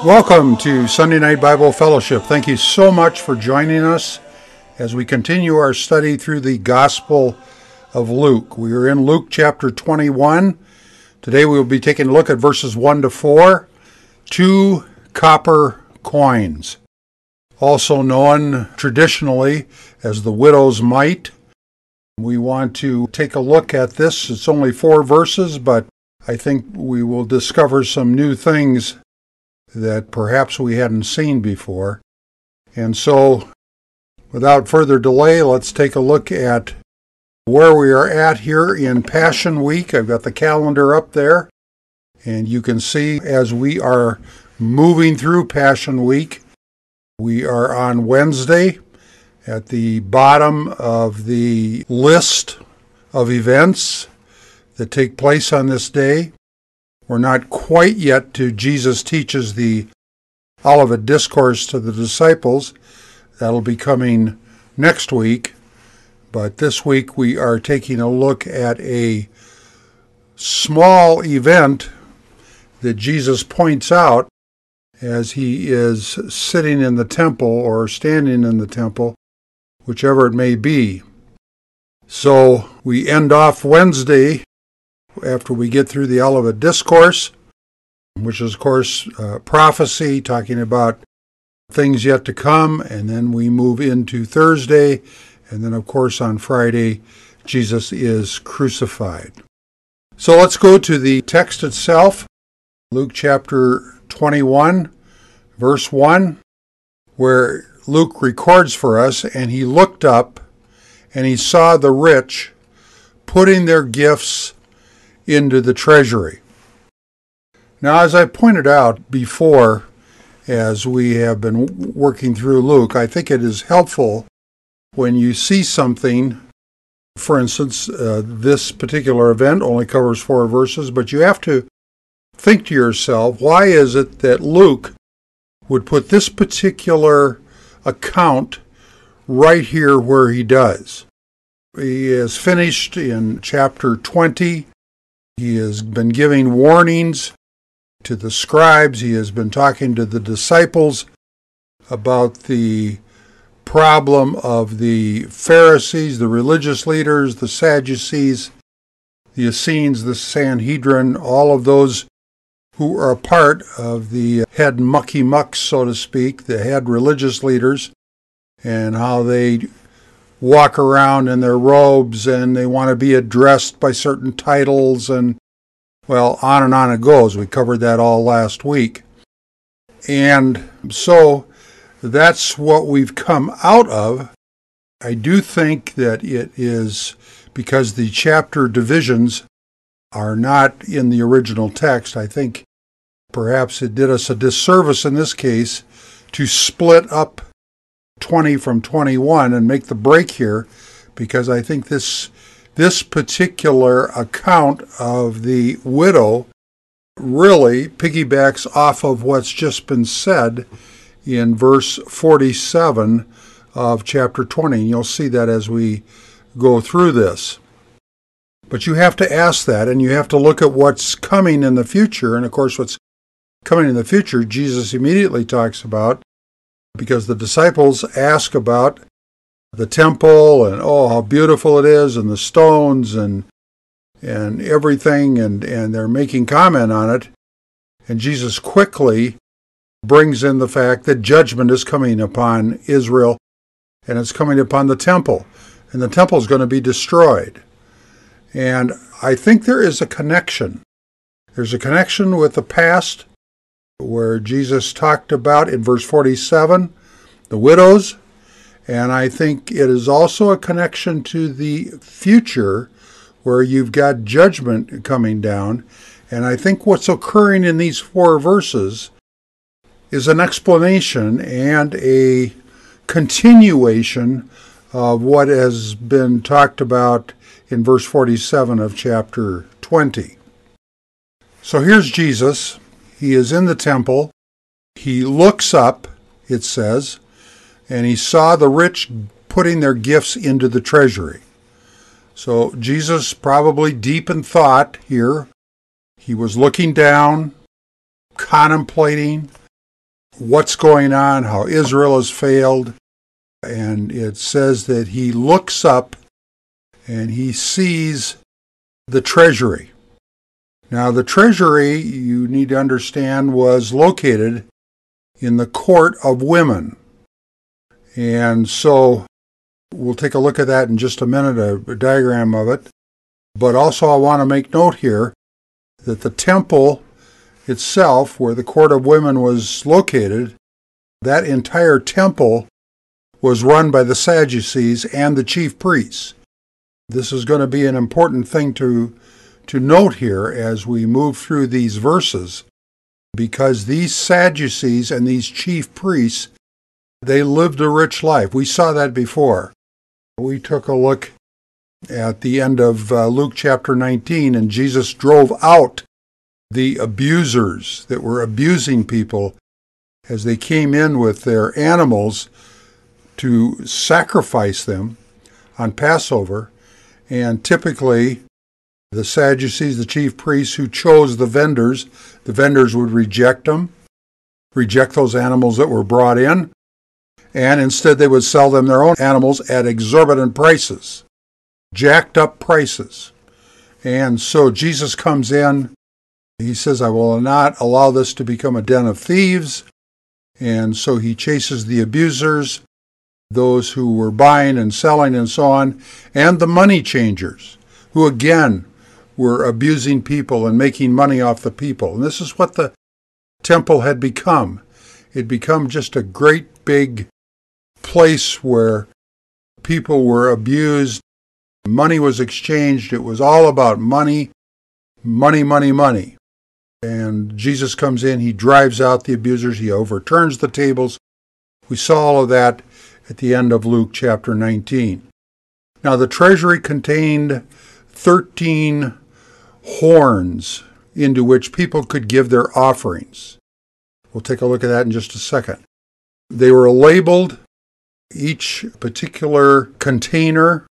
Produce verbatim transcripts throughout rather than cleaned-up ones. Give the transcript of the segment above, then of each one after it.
Welcome to Sunday Night Bible Fellowship. Thank you so much for joining us as we continue our study through the Gospel of Luke. We are in Luke chapter twenty-one. Today we will be taking a look at verses one to four, two copper coins, also known traditionally as the widow's mite. We want to take a look at this. It's only four verses, but I think we will discover some new things that perhaps we hadn't seen before. And so, without further delay, let's take a look at where we are at here in Passion Week. I've got the calendar up there, and you can see as we are moving through Passion Week, we are on Wednesday at the bottom of the list of events that take place on this day. We're not quite yet to Jesus teaches the Olivet Discourse to the disciples. That'll be coming next week. But this week we are taking a look at a small event that Jesus points out as he is sitting in the temple or standing in the temple, whichever it may be. So we end off Wednesday after we get through the Olivet Discourse, which is, of course, uh, prophecy, talking about things yet to come, and then we move into Thursday, and then, of course, on Friday, Jesus is crucified. So let's go to the text itself, Luke chapter twenty-one, verse one, where Luke records for us, and he looked up, and he saw the rich putting their gifts into the treasury. Now, as I pointed out before, as we have been working through Luke, I think it is helpful when you see something. For instance, uh, this particular event only covers four verses, but you have to think to yourself, why is it that Luke would put this particular account right here where he does? He is finished in chapter twenty. He has been giving warnings to the scribes. He has been talking to the disciples about the problem of the Pharisees, the religious leaders, the Sadducees, the Essenes, the Sanhedrin, all of those who are a part of the head mucky mucks, so to speak, the head religious leaders, and how they walk around in their robes and they want to be addressed by certain titles, and well, on and on it goes. We covered that all last week. And so that's what we've come out of. I do think that it is because the chapter divisions are not in the original text. I think perhaps it did us a disservice in this case to split up twenty from twenty-one and make the break here, because I think this this particular account of the widow really piggybacks off of what's just been said in verse forty-seven of chapter twenty. And you'll see that as we go through this. But you have to ask that, and you have to look at what's coming in the future. And of course, what's coming in the future, Jesus immediately talks about, because the disciples ask about the temple and, oh, how beautiful it is, and the stones and and everything, and, and they're making comment on it. And Jesus quickly brings in the fact that judgment is coming upon Israel, and it's coming upon the temple, and the temple is going to be destroyed. And I think there is a connection. There's a connection with the past, where Jesus talked about in verse forty-seven, the widows, and I think it is also a connection to the future, where you've got judgment coming down. And I think what's occurring in these four verses is an explanation and a continuation of what has been talked about in verse forty-seven of chapter twenty. So here's Jesus. He is in the temple. He looks up, it says, and he saw the rich putting their gifts into the treasury. So Jesus, probably deep in thought here, he was looking down, contemplating what's going on, how Israel has failed. And it says that he looks up and he sees the treasury. Now, the treasury, you need to understand, was located in the court of women. And so we'll take a look at that in just a minute, a, a diagram of it. But also I want to make note here that the temple itself, where the court of women was located, that entire temple was run by the Sadducees and the chief priests. This is going to be an important thing to, to note here as we move through these verses, because these Sadducees and these chief priests, they lived a rich life. We saw that before. We took a look at the end of uh, Luke chapter nineteen, and Jesus drove out the abusers that were abusing people as they came in with their animals to sacrifice them on Passover. And typically, the Sadducees, the chief priests who chose the vendors, the vendors would reject them, reject those animals that were brought in, and instead they would sell them their own animals at exorbitant prices, jacked up prices. And so Jesus comes in, he says, I will not allow this to become a den of thieves. And so he chases the abusers, those who were buying and selling and so on, and the money changers, who again were abusing people and making money off the people. And this is what the temple had become. It had become just a great big place where people were abused, money was exchanged. It was all about money, money, money, money. And Jesus comes in, he drives out the abusers, he overturns the tables. We saw all of that at the end of Luke chapter nineteen. Now the treasury contained thirteen horns into which people could give their offerings. We'll take a look at that in just a second. They were labeled. Each particular container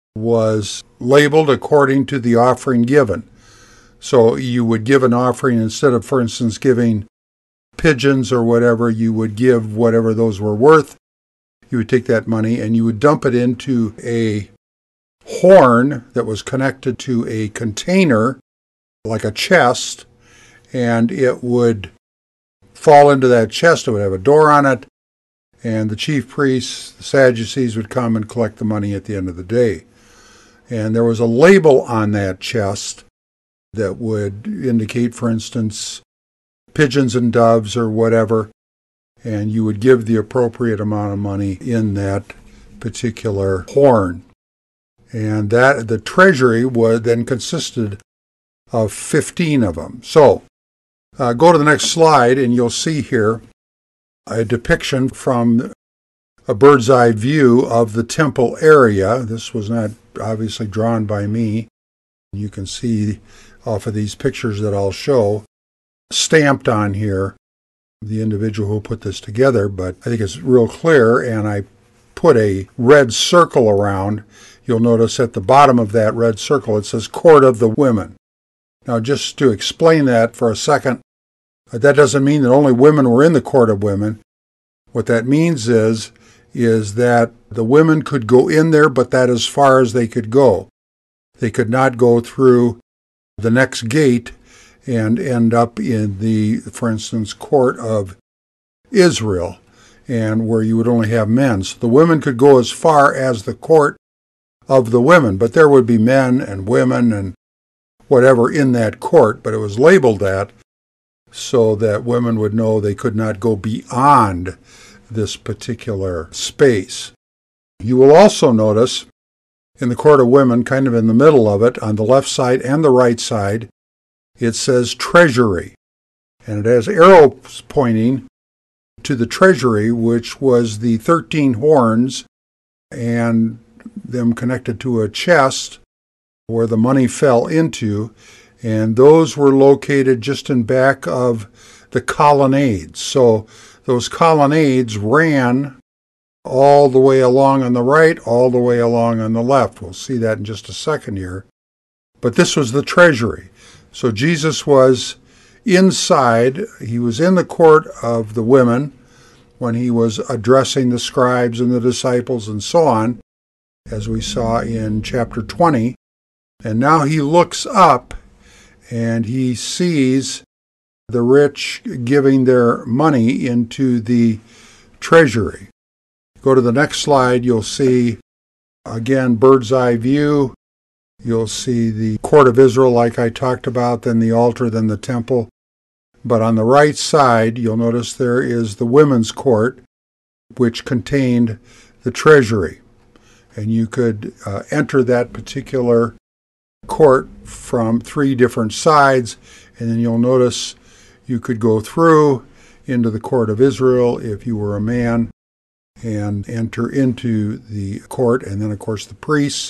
was labeled according to the offering given. So you would give an offering instead of, for instance, giving pigeons or whatever, you would give whatever those were worth. You would take that money and you would dump it into a horn that was connected to a container, like a chest, and it would fall into that chest. It would have a door on it, and the chief priests, the Sadducees, would come and collect the money at the end of the day. And there was a label on that chest that would indicate, for instance, pigeons and doves or whatever, and you would give the appropriate amount of money in that particular horn. And that the treasury would then consisted of fifteen of them. So uh, go to the next slide and you'll see here a depiction from a bird's eye view of the temple area. This was not obviously drawn by me. You can see off of these pictures that I'll show, stamped on here, the individual who put this together, but I think it's real clear, and I put a red circle around. You'll notice at the bottom of that red circle it says Court of the Women. Now just to explain that for a second, that doesn't mean that only women were in the Court of Women. What that means is, is that the women could go in there, but that as far as they could go. They could not go through the next gate and end up in the, for instance, court of Israel, and where you would only have men. So the women could go as far as the court of the women, but there would be men and women and whatever in that court, but it was labeled that so that women would know they could not go beyond this particular space. You will also notice in the Court of Women, kind of in the middle of it, on the left side and the right side, it says treasury. And it has arrows pointing to the treasury, which was the thirteen horns and them connected to a chest where the money fell into. And those were located just in back of the colonnades. So those colonnades ran all the way along on the right, all the way along on the left. We'll see that in just a second here. But this was the treasury. So Jesus was inside. He was in the court of the women when he was addressing the scribes and the disciples and so on, as we saw in chapter twenty. And now he looks up and he sees the rich giving their money into the treasury. Go to the next slide, you'll see, again, bird's eye view. You'll see the court of Israel like I talked about, then the altar, then the temple. But on the right side, you'll notice there is the women's court, which contained the treasury. And you could uh, enter that particular court from three different sides, and then you'll notice you could go through into the court of Israel if you were a man and enter into the court, and then of course the priests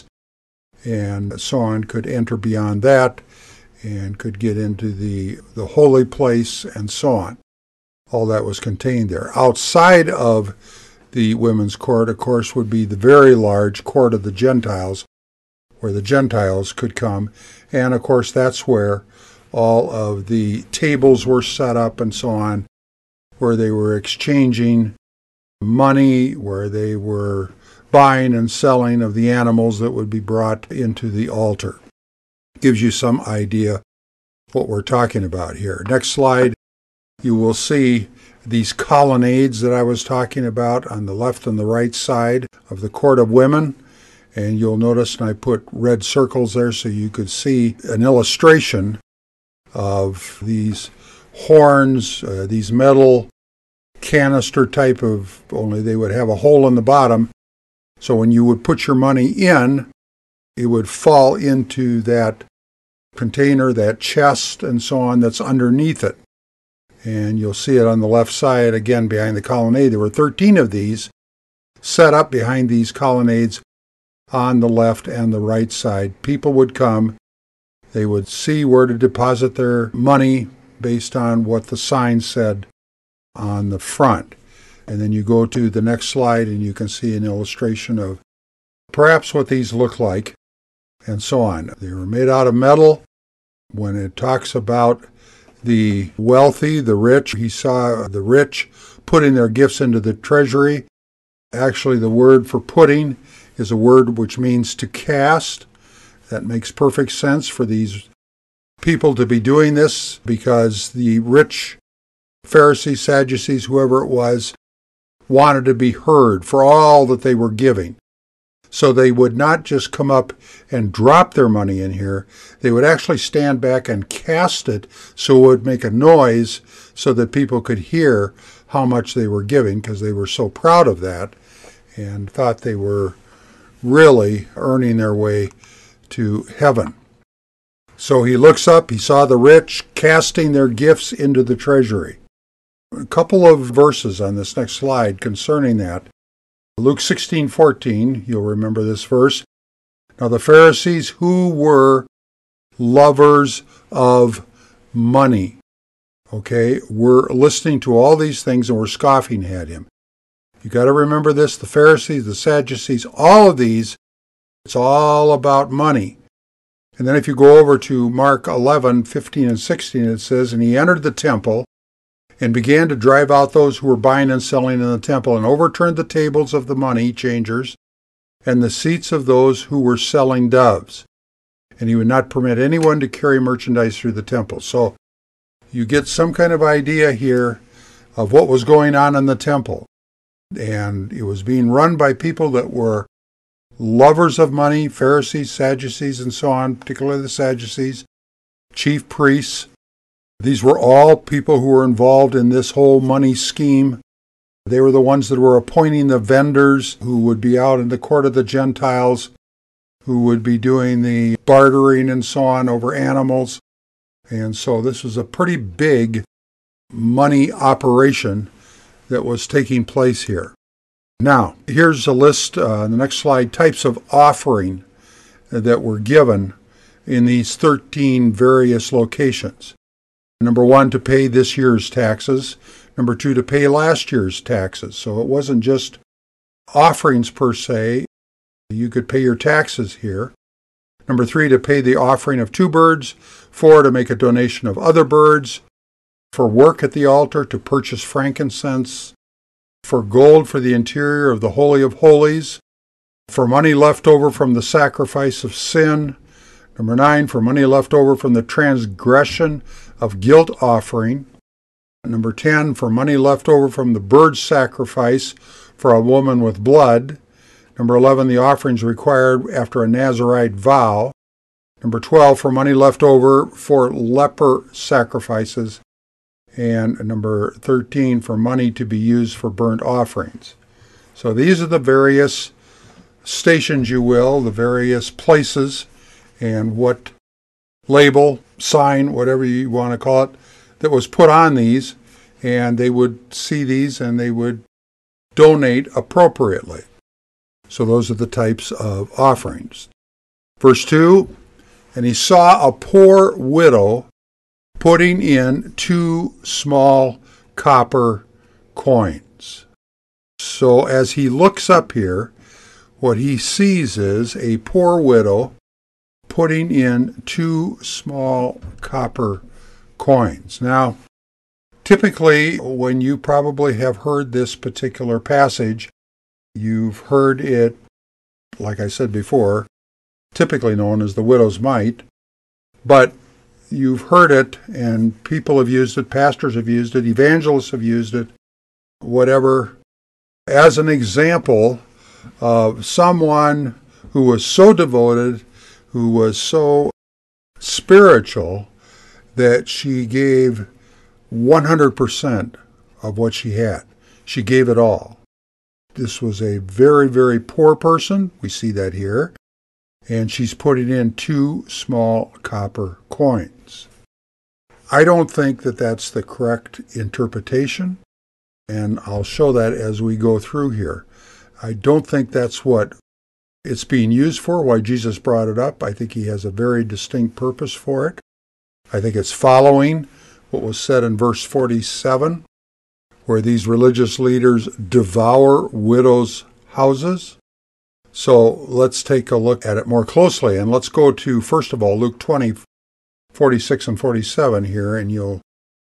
and so on could enter beyond that and could get into the, the holy place and so on. All that was contained there. Outside of the women's court, of course, would be the very large court of the Gentiles, where the Gentiles could come. And of course, that's where all of the tables were set up and so on, where they were exchanging money, where they were buying and selling of the animals that would be brought into the altar. Gives you some idea what we're talking about here. Next slide, you will see these colonnades that I was talking about on the left and the right side of the court of women. And you'll notice, and I put red circles there so you could see an illustration of these horns, uh, these metal canister type of, only they would have a hole in the bottom. So when you would put your money in, it would fall into that container, that chest, and so on that's underneath it. And you'll see it on the left side, again, behind the colonnade. There were thirteen of these set up behind these colonnades on the left and the right side. People would come. They would see where to deposit their money based on what the sign said on the front. And then you go to the next slide and you can see an illustration of perhaps what these look like and so on. They were made out of metal. When it talks about the wealthy, the rich, he saw the rich putting their gifts into the treasury. Actually, the word for putting is a word which means to cast. That makes perfect sense for these people to be doing this, because the rich Pharisees, Sadducees, whoever it was, wanted to be heard for all that they were giving. So they would not just come up and drop their money in here. They would actually stand back and cast it so it would make a noise so that people could hear how much they were giving, because they were so proud of that and thought they were really earning their way to heaven. So he looks up, he saw the rich casting their gifts into the treasury. A couple of verses on this next slide concerning that. Luke sixteen fourteen, you'll remember this verse. Now the Pharisees, who were lovers of money, okay, were listening to all these things and were scoffing at him. You got to remember this, the Pharisees, the Sadducees, all of these, it's all about money. And then if you go over to Mark eleven, fifteen and sixteen, it says, and he entered the temple and began to drive out those who were buying and selling in the temple, and overturned the tables of the money changers and the seats of those who were selling doves. And he would not permit anyone to carry merchandise through the temple. So you get some kind of idea here of what was going on in the temple. And it was being run by people that were lovers of money, Pharisees, Sadducees, and so on, particularly the Sadducees, chief priests. These were all people who were involved in this whole money scheme. They were the ones that were appointing the vendors who would be out in the court of the Gentiles, who would be doing the bartering and so on over animals. And so this was a pretty big money operation that was taking place here. Now, here's a list, uh, the next slide, types of offering that were given in these thirteen various locations. Number one, to pay this year's taxes. Number two, to pay last year's taxes. So it wasn't just offerings per se. You could pay your taxes here. Number three, to pay the offering of two birds. Four, to make a donation of other birds. for work at the altar to purchase frankincense, for gold for the interior of the Holy of Holies, for money left over from the sacrifice of sin. Number nine, for money left over from the transgression of guilt offering. Number ten, for money left over from the bird sacrifice for a woman with blood. Number eleven, the offerings required after a Nazirite vow. Number twelve, for money left over for leper sacrifices. And number thirteen, for money to be used for burnt offerings. So these are the various stations, you will, the various places, and what label, sign, whatever you want to call it, that was put on these, and they would see these and they would donate appropriately. So those are the types of offerings. Verse two, and he saw a poor widow putting in two small copper coins. So as he looks up here, what he sees is a poor widow putting in two small copper coins. Now, typically, when you probably have heard this particular passage, you've heard it, like I said before, typically known as the widow's mite, but you've heard it, and people have used it, pastors have used it, evangelists have used it, whatever, as an example of someone who was so devoted, who was so spiritual, that she gave one hundred percent of what she had. She gave it all. This was a very, very poor person. We see that here. And she's putting in two small copper coins. I don't think that that's the correct interpretation, and I'll show that as we go through here. I don't think that's what it's being used for, why Jesus brought it up. I think he has a very distinct purpose for it. I think it's following what was said in verse forty-seven, where these religious leaders devour widows' houses. So let's take a look at it more closely, and let's go to, first of all, Luke twenty, forty-six and forty-seven here, and you'll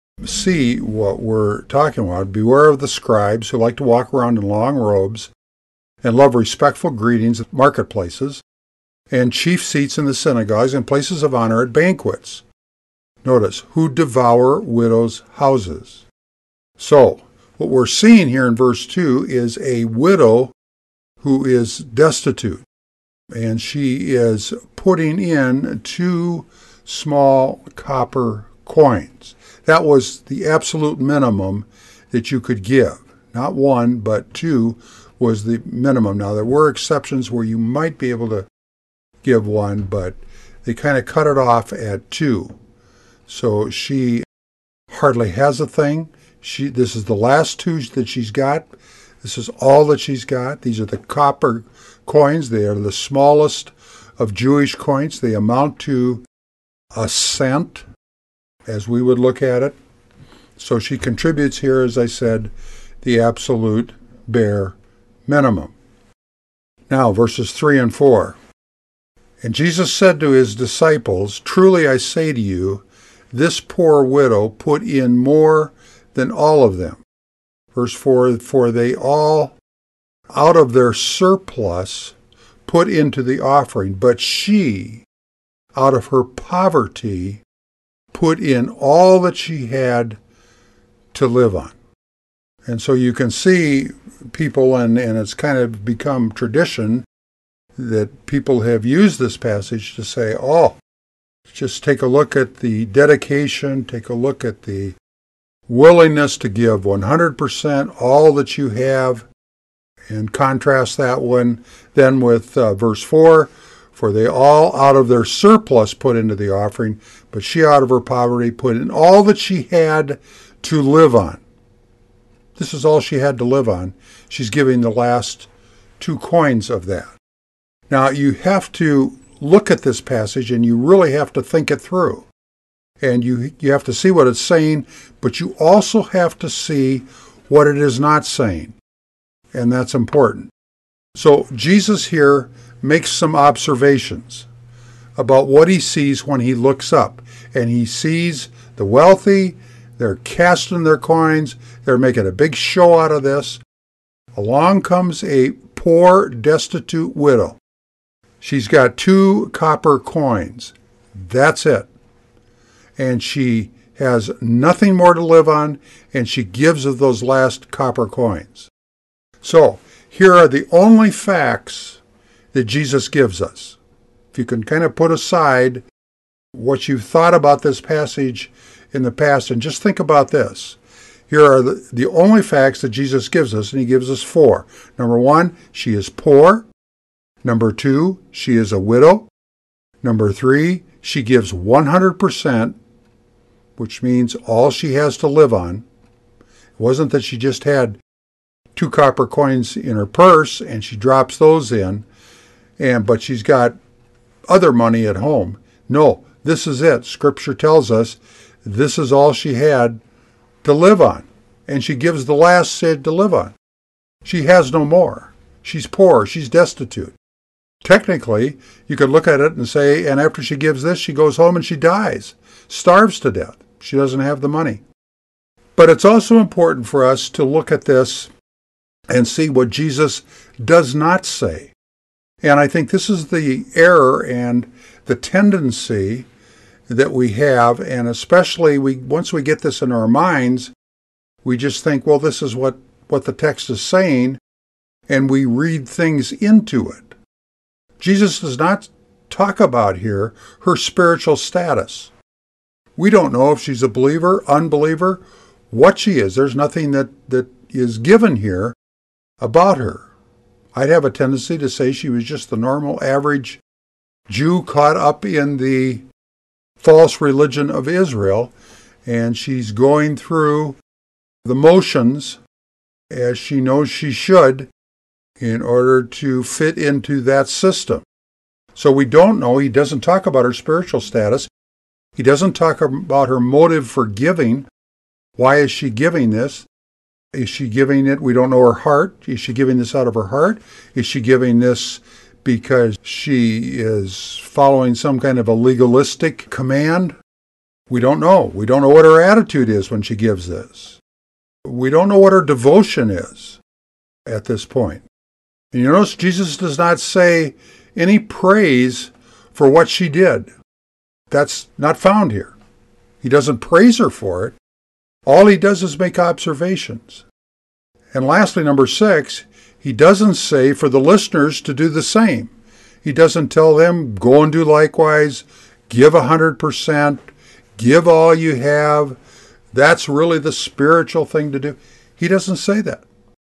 see what we're talking about. Beware of the scribes who like to walk around in long robes and love respectful greetings at marketplaces and chief seats in the synagogues and places of honor at banquets. Notice, who devour widows' houses. So, what we're seeing here in verse two is a widow who is destitute, and she is putting in two small copper coins. That was the absolute minimum that you could give. Not one, but two was the minimum. Now, there were exceptions where you might be able to give one, but they kind of cut it off at two. So she hardly has a thing. She, this is the last two that she's got. This is all that she's got. These are the copper coins. They are the smallest of Jewish coins. They amount to a cent, as we would look at it. So she contributes here, as I said, the absolute bare minimum. Now, verses three and four. And Jesus said to his disciples, truly I say to you, this poor widow put in more than all of them. Verse four, for they all, out of their surplus, put into the offering, but she, out of her poverty, put in all that she had to live on. And so you can see people, and, and it's kind of become tradition, that people have used this passage to say, oh, just take a look at the dedication, take a look at the willingness to give one hundred percent all that you have, and contrast that one then with uh, verse four, for they all out of their surplus put into the offering, but she out of her poverty put in all that she had to live on. This is all she had to live on. She's giving the last two coins of that. Now, you have to look at this passage, and you really have to think it through. And you you have to see what it's saying, but you also have to see what it is not saying. And that's important. So Jesus here makes some observations about what he sees when he looks up. And he sees the wealthy, They're casting their coins. They're making a big show out of this. Along comes a poor, destitute widow. She's got two copper coins. That's it. And she has nothing more to live on, and she gives of those last copper coins. So, here are the only facts that Jesus gives us. If you can kind of put aside what you've thought about this passage in the past and just think about this. Here are the, the only facts that Jesus gives us, and he gives us four. Number one, she is poor. Number two, she is a widow. Number three, she gives one hundred percent, which means all she has to live on. It wasn't that she just had two copper coins in her purse and she drops those in, and but she's got other money at home. No, this is it. Scripture tells us this is all she had to live on, and she gives the last cent to live on. She has no more. She's poor. She's destitute. Technically, you could look at it and say, and after she gives this, she goes home and she dies, starves to death. She doesn't have the money. But it's also important for us to look at this and see what Jesus does not say. And I think this is the error and the tendency that we have, and especially we once we get this in our minds, we just think, well, this is what, what the text is saying, and we read things into it. Jesus does not talk about here her spiritual status. We don't know if she's a believer, unbeliever, what she is. There's nothing that, that is given here about her. I'd have a tendency to say she was just the normal, average Jew caught up in the false religion of Israel, and she's going through the motions as she knows she should in order to fit into that system. So we don't know. He doesn't talk about her spiritual status. He doesn't talk about her motive for giving. Why is she giving this? Is she giving it? We don't know her heart. Is she giving this out of her heart? Is she giving this because she is following some kind of a legalistic command? We don't know. We don't know what her attitude is when she gives this. We don't know what her devotion is at this point. And you notice Jesus does not say any praise for what she did. That's not found here. He doesn't praise her for it. All he does is make observations. And lastly, number six, he doesn't say for the listeners to do the same. He doesn't tell them, go and do likewise, give a hundred percent, give all you have. That's really the spiritual thing to do. He doesn't say that.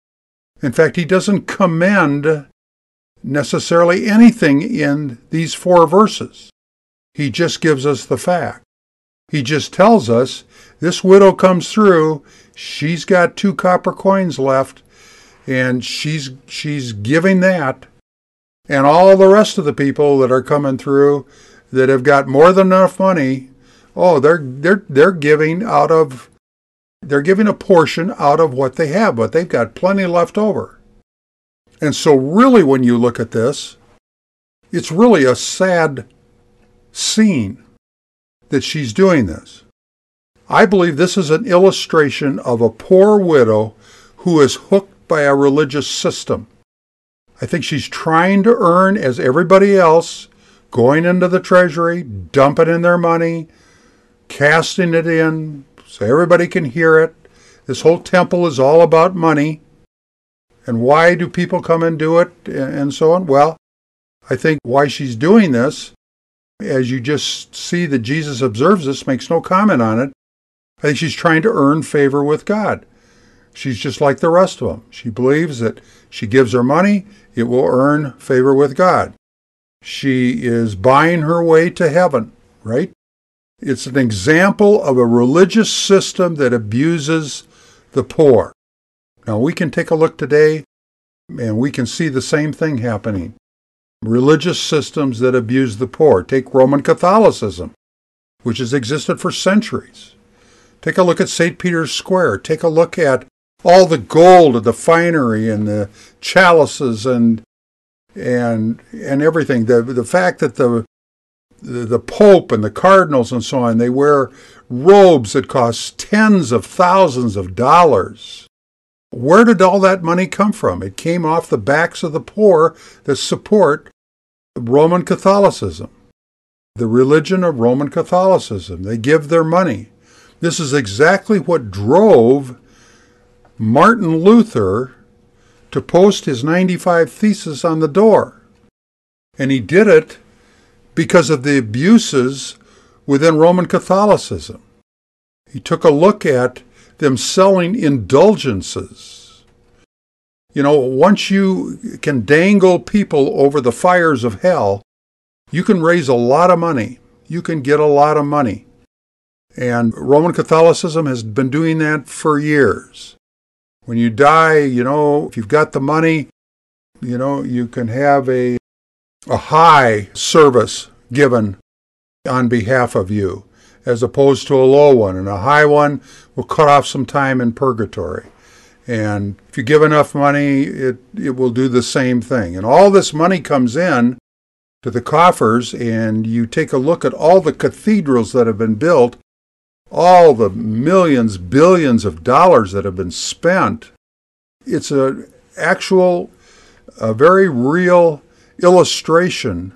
In fact, he doesn't commend necessarily anything in these four verses. He just gives us the fact. He just tells us this widow comes through, she's got two copper coins left, and she's she's giving that. And all the rest of the people that are coming through that have got more than enough money, oh, they're they're they're giving out of they're giving a portion out of what they have, but they've got plenty left over. And so really when you look at this, it's really a sad scene that she's doing this. I believe this is an illustration of a poor widow who is hooked by a religious system. I think she's trying to earn as everybody else, going into the treasury, dumping in their money, casting it in so everybody can hear it. This whole temple is all about money. And why do people come and do it and so on? Well, I think why she's doing this, as you just see that Jesus observes this, makes no comment on it. I think she's trying to earn favor with God. She's just like the rest of them. She believes that she gives her money, it will earn favor with God. She is buying her way to heaven, right? It's an example of a religious system that abuses the poor. Now we can take a look today and we can see the same thing happening. Religious systems that abuse the poor. Take Roman Catholicism, which has existed for centuries. Take a look at Saint Peter's Square. Take a look at all the gold and the finery and the chalices and and and everything. The the fact that the the, the Pope and the cardinals and so on, they wear robes that cost tens of thousands of dollars. Where did all that money come from? It came off the backs of the poor that support Roman Catholicism, the religion of Roman Catholicism. They give their money. This is exactly what drove Martin Luther to post his ninety-five Theses on the door. And he did it because of the abuses within Roman Catholicism. He took a look at them selling indulgences. You know, once you can dangle people over the fires of hell, you can raise a lot of money. You can get a lot of money. And Roman Catholicism has been doing that for years. When you die, you know, if you've got the money, you know, you can have a, a high service given on behalf of you, as opposed to a low one. And a high one will cut off some time in purgatory. And if you give enough money, it, it will do the same thing. And all this money comes in to the coffers, and you take a look at all the cathedrals that have been built, all the millions, billions of dollars that have been spent. It's an actual, a very real illustration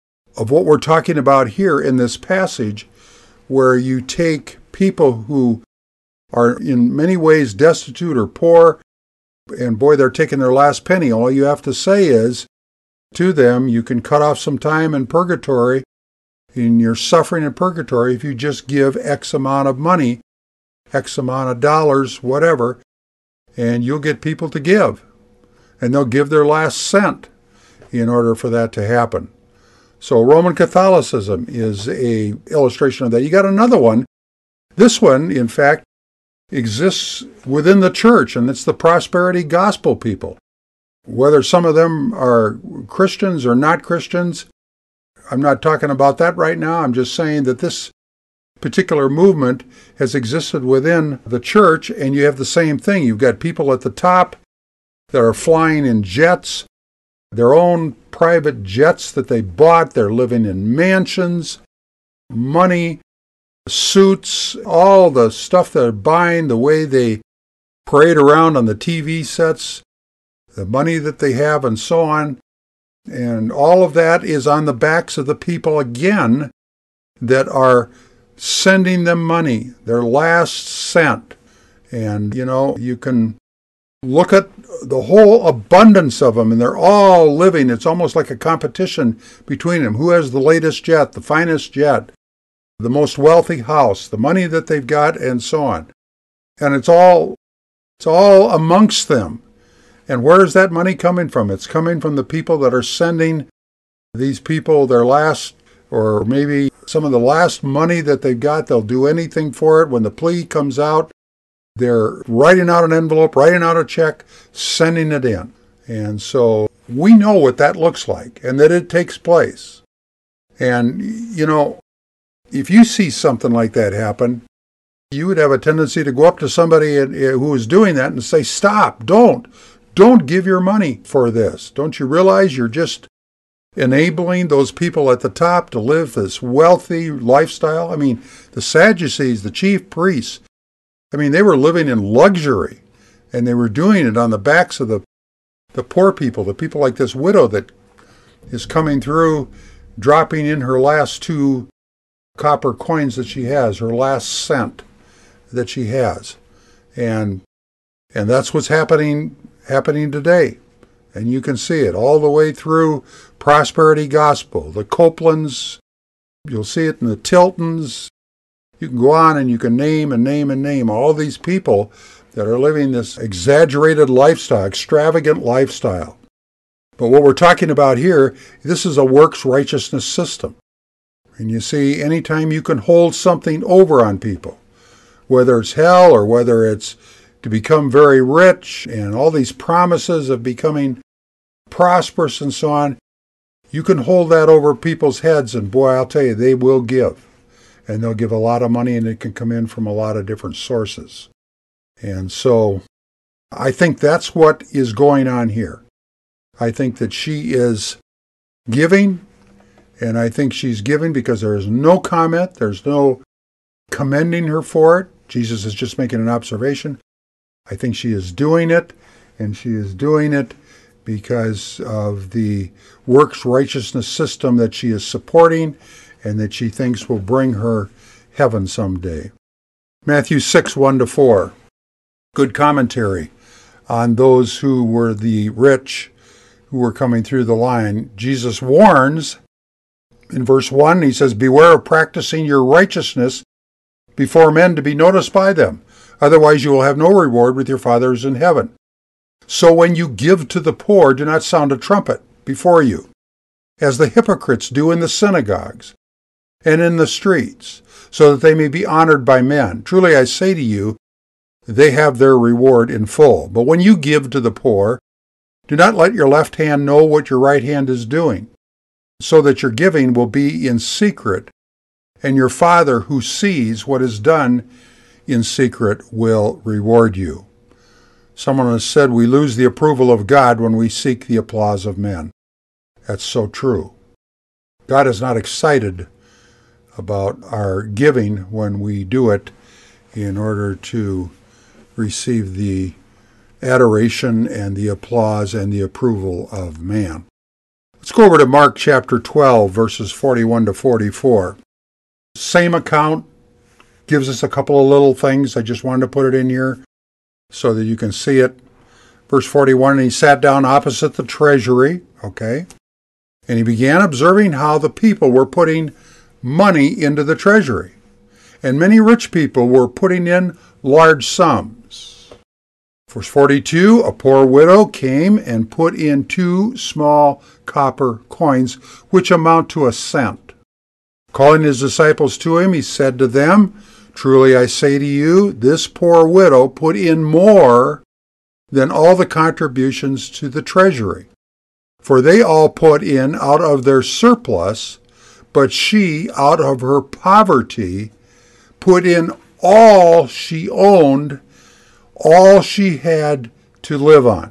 of what we're talking about here in this passage, where you take people who are in many ways destitute or poor, and boy, they're taking their last penny. All you have to say is to them, you can cut off some time in purgatory, in your suffering in purgatory, if you just give X amount of money, X amount of dollars, whatever, and you'll get people to give. And they'll give their last cent in order for that to happen. So Roman Catholicism is a illustration of that. You got another one. This one, in fact, exists within the church, and it's the prosperity gospel people. Whether some of them are Christians or not Christians, I'm not talking about that right now. I'm just saying that this particular movement has existed within the church, and you have the same thing. You've got people at the top that are flying in jets, their own private jets that they bought. They're living in mansions, money, suits, all the stuff they're buying, the way they parade around on the T V sets, the money that they have, and so on. And all of that is on the backs of the people, again, that are sending them money, their last cent. And, you know, you can look at the whole abundance of them, and they're all living. It's almost like a competition between them. Who has the latest jet, the finest jet, the most wealthy house, the money that they've got, and so on. And it's all, it's all amongst them. And where is that money coming from? It's coming from the people that are sending these people their last, or maybe some of the last money that they've got. They'll do anything for it. When the plea comes out, they're writing out an envelope, writing out a check, sending it in. And so we know what that looks like, and that it takes place. And, you know, if you see something like that happen, you would have a tendency to go up to somebody who is doing that and say, stop, don't. Don't give your money for this. Don't you realize you're just enabling those people at the top to live this wealthy lifestyle? I mean, the Sadducees, the chief priests, I mean, they were living in luxury, and they were doing it on the backs of the, the poor people, the people like this widow that is coming through, dropping in her last two copper coins that she has, her last cent that she has. And and that's what's happening happening today. And you can see it all the way through prosperity gospel, the Copelands, you'll see it in the Tiltons. You can go on and you can name and name and name all these people that are living this exaggerated lifestyle, extravagant lifestyle. But what we're talking about here, this is a works righteousness system. And you see, anytime you can hold something over on people, whether it's hell or whether it's to become very rich and all these promises of becoming prosperous and so on, you can hold that over people's heads, and boy, I'll tell you, they will give. And they'll give a lot of money, and it can come in from a lot of different sources. And so I think that's what is going on here. I think that she is giving, And I think she's giving because there is no comment. There's no commending her for it. Jesus is just making an observation. I think she is doing it, and she is doing it because of the works righteousness system that she is supporting and that she thinks will bring her heaven someday. Matthew six, one to four. Good commentary on those who were the rich who were coming through the line. Jesus warns in verse one, he says, "Beware of practicing your righteousness before men to be noticed by them. Otherwise you will have no reward with your Father who is in heaven. So when you give to the poor, do not sound a trumpet before you, as the hypocrites do in the synagogues and in the streets, so that they may be honored by men. Truly I say to you, they have their reward in full. But when you give to the poor, do not let your left hand know what your right hand is doing, so that your giving will be in secret, and your Father who sees what is done in secret will reward you." Someone has said we lose the approval of God when we seek the applause of men. That's so true. God is not excited about our giving when we do it in order to receive the adoration and the applause and the approval of man. Let's go over to Mark chapter twelve, verses forty-one to forty-four. Same account, gives us a couple of little things. I just wanted to put it in here so that you can see it. Verse forty-one, "And he sat down opposite the treasury," okay, "and he began observing how the people were putting money into the treasury. And many rich people were putting in large sums." Verse forty-two, "A poor widow came and put in two small copper coins, which amount to a cent. Calling his disciples to him, he said to them, 'Truly I say to you, this poor widow put in more than all the contributions to the treasury. For they all put in out of their surplus, but she, out of her poverty, put in all she owned, all she had to live on.'"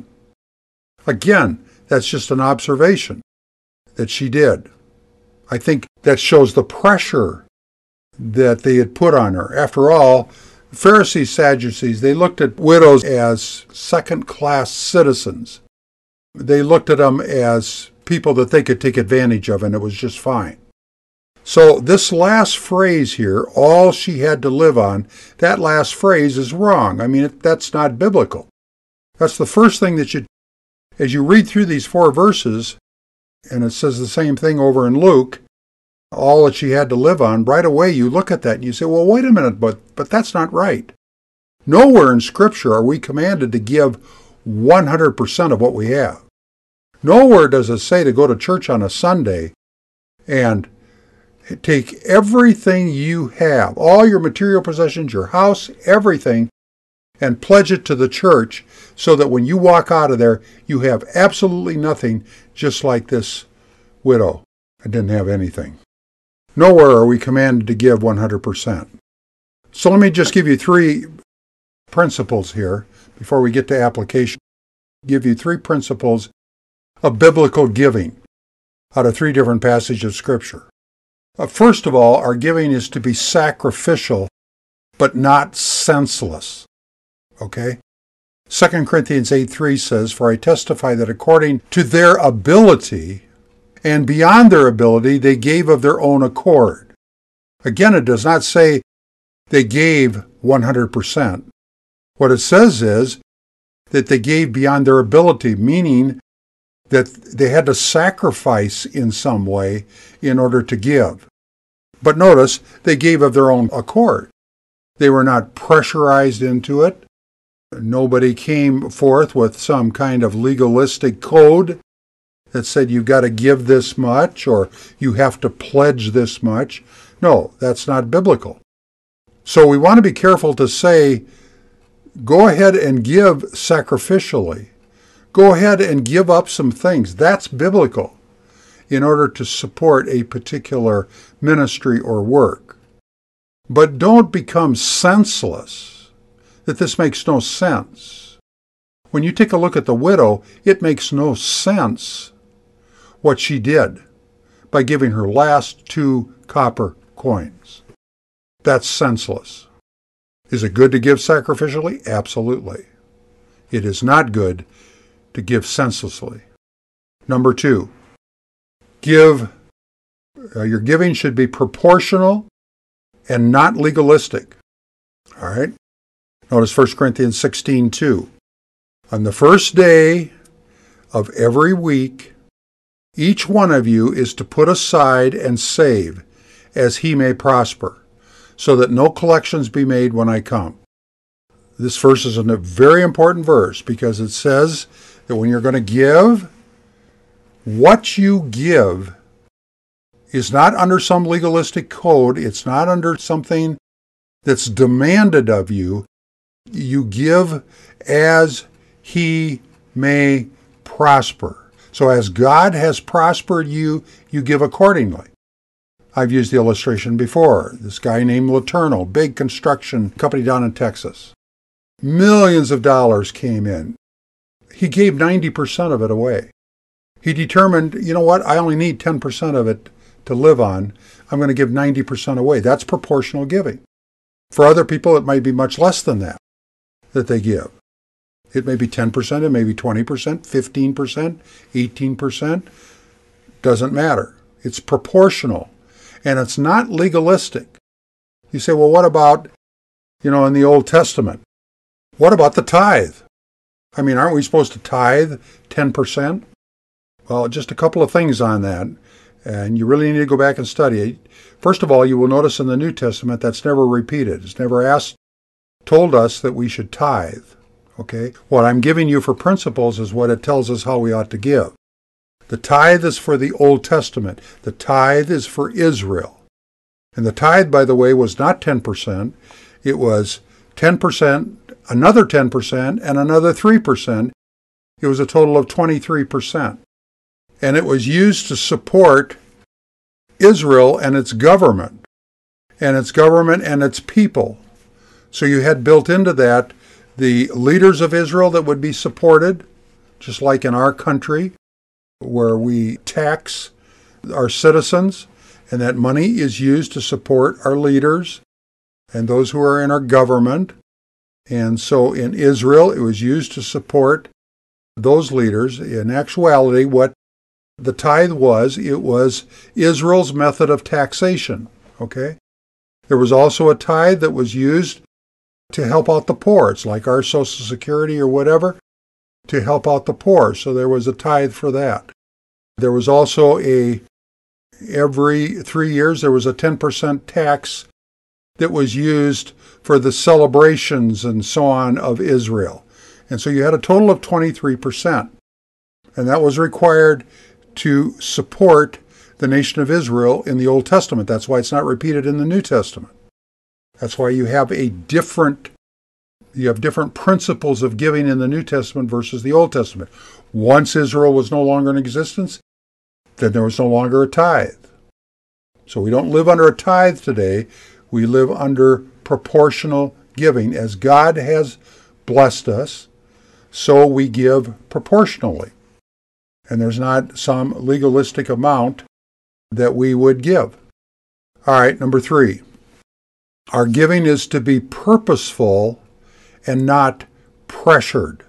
Again, that's just an observation that she did. I think that shows the pressure that they had put on her. After all, Pharisees, Sadducees, they looked at widows as second-class citizens. They looked at them as people that they could take advantage of, and it was just fine. So this last phrase here, all she had to live on, that last phrase is wrong. I mean, it, that's not biblical. That's the first thing that you, as you read through these four verses, and it says the same thing over in Luke, all that she had to live on, right away you look at that and you say, well, wait a minute, but, but that's not right. Nowhere in Scripture are we commanded to give one hundred percent of what we have. Nowhere does it say to go to church on a Sunday and take everything you have, all your material possessions, your house, everything, and pledge it to the church so that when you walk out of there, you have absolutely nothing, just like this widow. I didn't have anything. Nowhere are we commanded to give one hundred percent. So let me just give you three principles here before we get to application. Give you three principles of biblical giving out of three different passages of Scripture. Uh, first of all, our giving is to be sacrificial, but not senseless. Okay? Second Corinthians eight three says, "For I testify that according to their ability and beyond their ability, they gave of their own accord." Again, it does not say they gave one hundred percent. What it says is that they gave beyond their ability, meaning that they had to sacrifice in some way in order to give. But notice, they gave of their own accord. They were not pressurized into it. Nobody came forth with some kind of legalistic code that said you've got to give this much or you have to pledge this much. No, that's not biblical. So we want to be careful to say, go ahead and give sacrificially. Go ahead and give up some things. That's biblical in order to support a particular ministry or work. But don't become senseless, that this makes no sense. When you take a look at the widow, it makes no sense what she did. by giving her last two copper coins. That's senseless. Is it good to give sacrificially? Absolutely. It is not good to give senselessly. Number two, give, uh, your giving should be proportional and not legalistic. All right? Notice First Corinthians sixteen two. On the first day of every week, each one of you is to put aside and save as he may prosper, so that no collections be made when I come. This verse is a very important verse because it says that when you're going to give, what you give is not under some legalistic code. It's not under something that's demanded of you. You give as he may prosper. So as God has prospered you, you give accordingly. I've used the illustration before. This guy named Laterno, big construction company down in Texas. Millions of dollars came in. He gave ninety percent of it away. He determined, you know what, I only need ten percent of it to live on. I'm going to give ninety percent away. That's proportional giving. For other people, it might be much less than that that they give. It may be ten percent, it may be twenty percent, fifteen percent, eighteen percent. Doesn't matter. It's proportional. And it's not legalistic. You say, well, what about, you know, in the Old Testament? What about the tithe? I mean, aren't we supposed to tithe ten percent? Well, just a couple of things on that, and you really need to go back and study it. First of all, you will notice in the New Testament that's never repeated. It's never asked, told us that we should tithe. Okay? What I'm giving you for principles is what it tells us how we ought to give. The tithe is for the Old Testament. The tithe is for Israel. And the tithe, by the way, was not ten percent. It was ten percent, another ten percent, and another three percent. It was a total of twenty-three percent. And it was used to support Israel and its government, and its government and its people. So you had built into that the leaders of Israel that would be supported, just like in our country, where we tax our citizens, and that money is used to support our leaders and those who are in our government. And so in Israel, it was used to support those leaders. In actuality, what the tithe was, it was Israel's method of taxation. Okay? There was also a tithe that was used to help out the poor. It's like our Social Security or whatever, to help out the poor. So there was a tithe for that. There was also a, every three years, there was a ten percent tax that was used for the celebrations and so on of Israel. And so you had a total of twenty-three percent. And that was required to support the nation of Israel in the Old Testament. That's why it's not repeated in the New Testament. That's why you have a different, you have different principles of giving in the New Testament versus the Old Testament. Once Israel was no longer in existence, then there was no longer a tithe. So we don't live under a tithe today. We live under proportional giving. As God has blessed us, so we give proportionally. And there's not some legalistic amount that we would give. All right, number three. Our giving is to be purposeful and not pressured.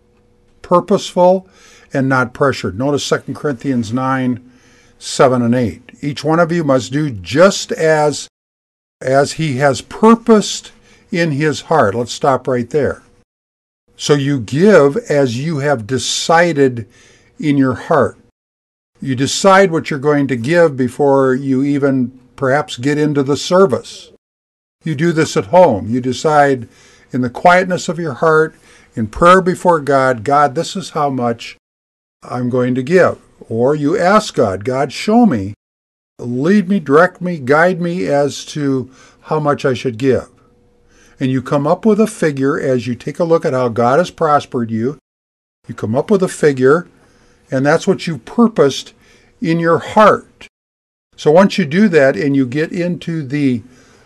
Purposeful and not pressured. Notice Second Corinthians nine, seven and eight. Each one of you must do just as, as he has purposed in his heart. Let's stop right there. So you give as you have decided in your heart. You decide what you're going to give before you even perhaps get into the service. You do this at home. You decide in the quietness of your heart, in prayer before God, God, this is how much I'm going to give. Or you ask God, God, show me, lead me, direct me, guide me as to how much I should give. And you come up with a figure as you take a look at how God has prospered you. You come up with a figure, and that's what you purposed in your heart. So once you do that and you get into the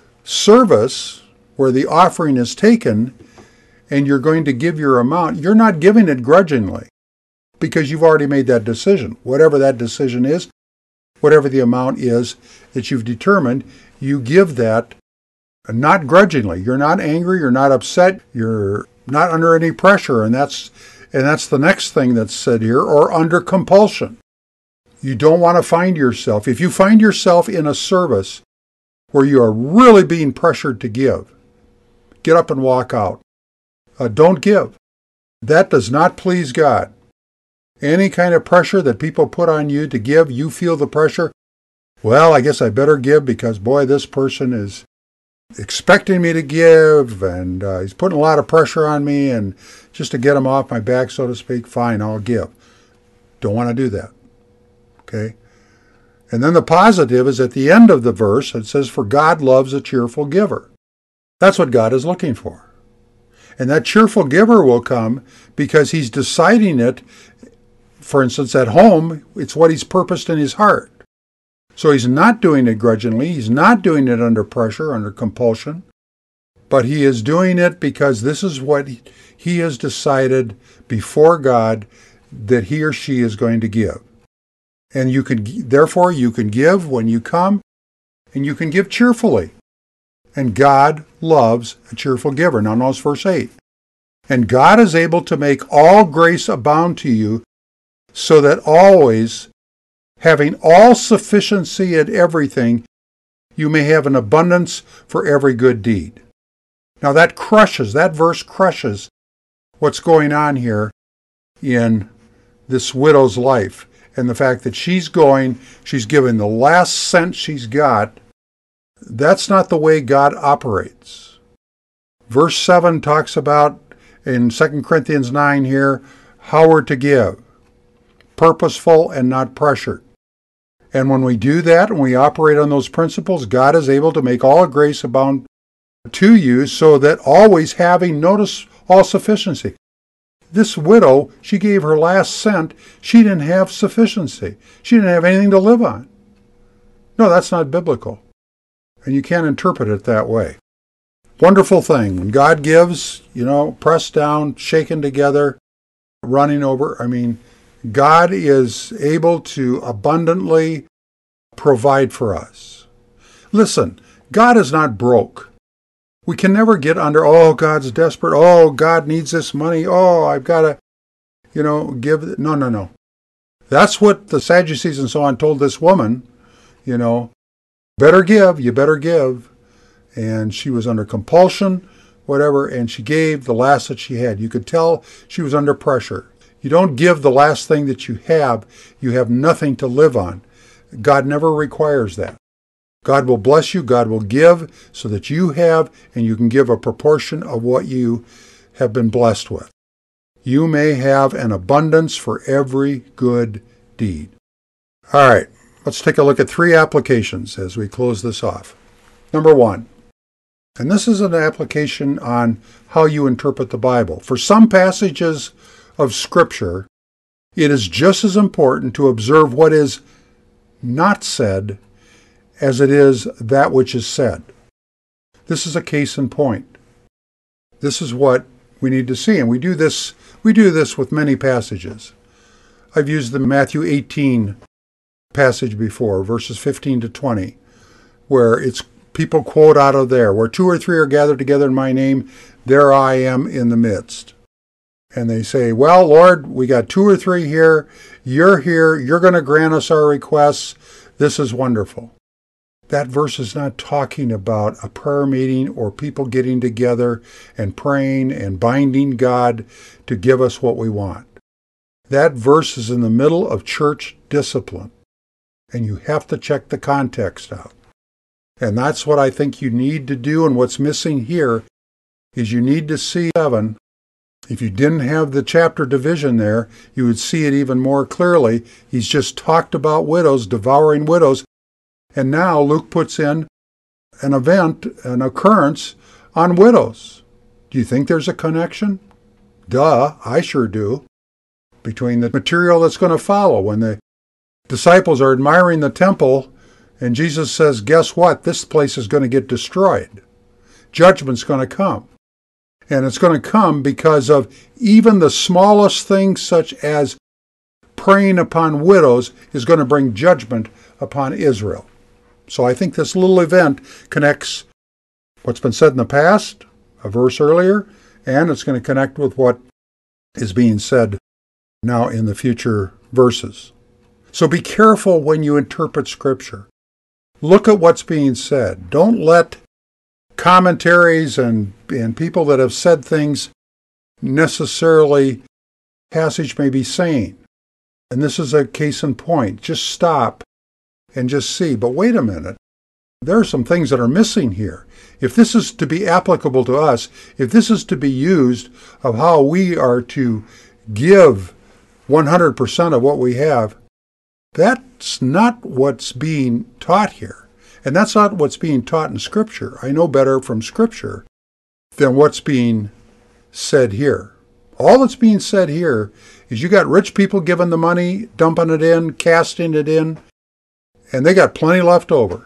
service where the offering is taken and you're going to give your amount, you're not giving it grudgingly because you've already made that decision. Whatever that decision is, whatever the amount is that you've determined, you give that not grudgingly. You're not angry, you're not upset, you're not under any pressure, and that's and that's the next thing that's said here, or under compulsion. You don't want to find yourself, if you find yourself in a service where you are really being pressured to give, get up and walk out. Uh, don't give. That does not please God. Any kind of pressure that people put on you to give, you feel the pressure. Well, I guess I better give because, boy, this person is expecting me to give, and uh, he's putting a lot of pressure on me, and just to get him off my back, so to speak, fine, I'll give. Don't want to do that. Okay? And then the positive is at the end of the verse, it says, for God loves a cheerful giver. That's what God is looking for. And that cheerful giver will come because he's deciding it. For instance, at home, it's what he's purposed in his heart. So he's not doing it grudgingly. He's not doing it under pressure, under compulsion. But he is doing it because this is what he has decided before God that he or she is going to give. And you can, therefore, you can give when you come, and you can give cheerfully. And God loves a cheerful giver. Now notice verse eight. And God is able to make all grace abound to you, so that always, having all sufficiency in everything, you may have an abundance for every good deed. Now that crushes, that verse crushes what's going on here in this widow's life. And the fact that she's going, she's giving the last cent she's got. That's not the way God operates. Verse seven talks about, in Second Corinthians nine here, how we're to give. Purposeful and not pressured. And when we do that and we operate on those principles, God is able to make all grace abound to you, so that always having, notice, all sufficiency. This widow, she gave her last cent. She didn't have sufficiency. She didn't have anything to live on. No, that's not biblical. And you can't interpret it that way. Wonderful thing. When God gives, you know, pressed down, shaken together, running over. I mean, God is able to abundantly provide for us. Listen, God is not broke. We can never get under, oh, God's desperate. Oh, God needs this money. Oh, I've got to, you know, give. No, no, no. That's what the Sadducees and so on told this woman, you know, better give, you better give. And she was under compulsion, whatever, and she gave the last that she had. You could tell she was under pressure. You don't give the last thing that you have. You have nothing to live on. God never requires that. God will bless you. God will give so that you have, and you can give a proportion of what you have been blessed with. You may have an abundance for every good deed. All right, let's take a look at three applications as we close this off. Number one, and this is an application on how you interpret the Bible. For some passages of Scripture, it is just as important to observe what is not said as it is that which is said. This is a case in point. This is what we need to see, and we do this we do this with many passages. I've used the Matthew eighteen passage before, verses fifteen to twenty, where it's people quote out of there, where two or three are gathered together in my name, there I am in the midst. And they say, well, Lord, we got two or three here. You're here. You're going to grant us our requests. This is wonderful. That verse is not talking about a prayer meeting or people getting together and praying and binding God to give us what we want. That verse is in the middle of church discipline, and you have to check the context out. And that's what I think you need to do, and what's missing here is you need to see seven. If you didn't have the chapter division there, you would see it even more clearly. He's just talked about widows, devouring widows, and now Luke puts in an event, an occurrence on widows. Do you think there's a connection? Duh, I sure do. Between the material that's going to follow. When the disciples are admiring the temple, and Jesus says, guess what? This place is going to get destroyed. Judgment's going to come. And it's going to come because of even the smallest thing, such as preying upon widows, is going to bring judgment upon Israel. So I think this little event connects what's been said in the past, a verse earlier, and it's going to connect with what is being said now in the future verses. So be careful when you interpret Scripture. Look at what's being said. Don't let commentaries and, and people that have said things necessarily passage may be saying. And this is a case in point. Just stop and just see. But wait a minute. There are some things that are missing here. If this is to be applicable to us, if this is to be used of how we are to give one hundred percent of what we have, that's not what's being taught here. And that's not what's being taught in Scripture. I know better from Scripture than what's being said here. All that's being said here is you got rich people giving the money, dumping it in, casting it in, and they got plenty left over.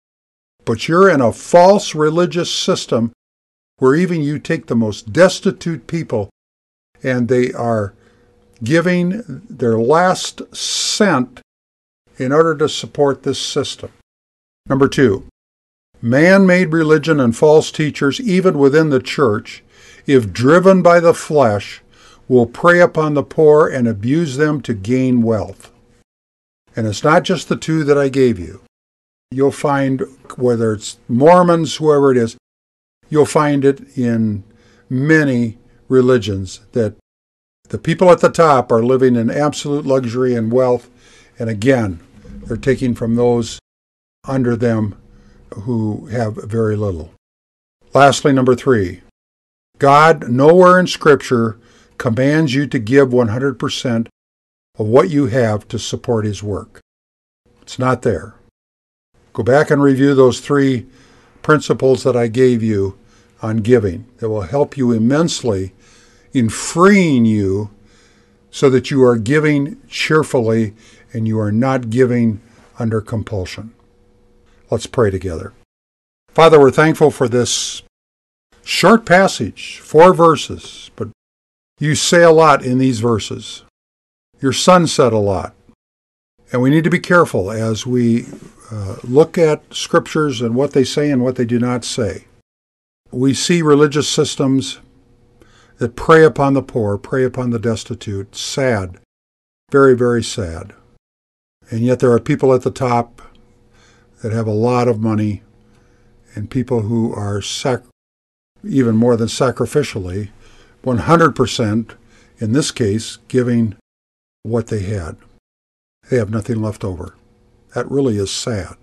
But you're in a false religious system where even you take the most destitute people and they are giving their last cent in order to support this system. Number two, man-made religion and false teachers, even within the church, if driven by the flesh, will prey upon the poor and abuse them to gain wealth. And it's not just the two that I gave you. You'll find, whether it's Mormons, whoever it is, you'll find it in many religions that the people at the top are living in absolute luxury and wealth, and again, they're taking from those under them who have very little. Lastly, number three, God nowhere in Scripture commands you to give one hundred percent of what you have to support His work. It's not there. Go back and review those three principles that I gave you on giving that will help you immensely in freeing you so that you are giving cheerfully and you are not giving under compulsion. Let's pray together. Father, we're thankful for this short passage, four verses, but you say a lot in these verses. Your Son said a lot. And we need to be careful as we uh, look at Scriptures and what they say and what they do not say. We see religious systems that prey upon the poor, prey upon the destitute. Sad. Very, very sad. And yet there are people at the top that have a lot of money and people who are sac- even more than sacrificially, one hundred percent, in this case, giving what they had. They have nothing left over. That really is sad.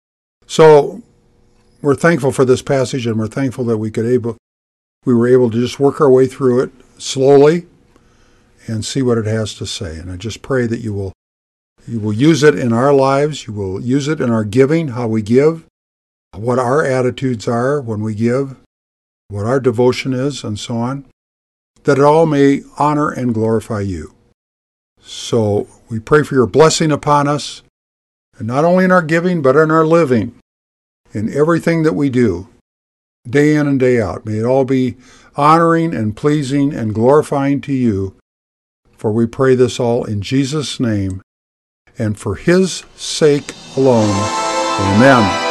So we're thankful for this passage, and we're thankful that we could able we were able to just work our way through it slowly and see what it has to say. And I just pray that you will you will use it in our lives. You will use it in our giving, how we give, what our attitudes are when we give, what our devotion is, and so on, that it all may honor and glorify you. So we pray for your blessing upon us, and not only in our giving, but in our living, in everything that we do, day in and day out. May it all be honoring and pleasing and glorifying to you, for we pray this all in Jesus' name, and for His sake alone. Amen.